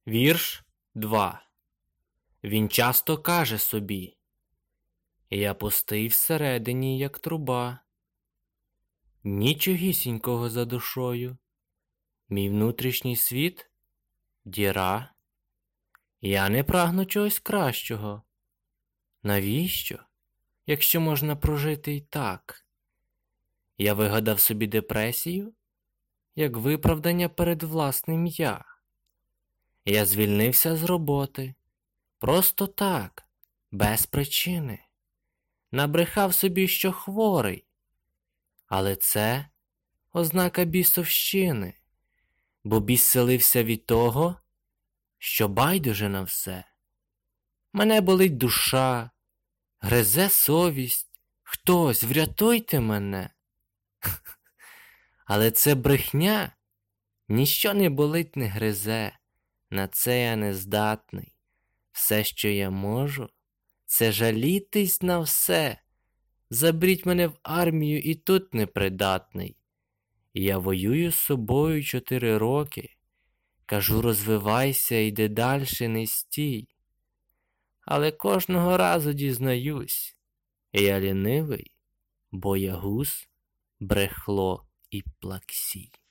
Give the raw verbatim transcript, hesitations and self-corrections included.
Вірш два. Він часто каже собі: я пустий всередині, як труба, нічогісінького за душою, мій внутрішній світ – діра. Я не прагну чогось кращого. Навіщо, якщо можна прожити й так? Я вигадав собі депресію, як виправдання перед власним «я». Я звільнився з роботи, просто так, без причини. Набрехав собі, що хворий. Але це ознака бісовщини, бо біс селився від того, що байдуже на все. Мене болить душа, гризе совість, хтось, врятуйте мене. Але це брехня, ніщо не болить, не гризе, на це я не здатний. Все, що я можу, це жалітись на все. Заберіть мене в армію, і тут непридатний. Я воюю з собою чотири роки. Кажу, розвивайся, йди дальше, не стій. Але кожного разу дізнаюсь, я лінивий, боягуз, брехло і плаксій.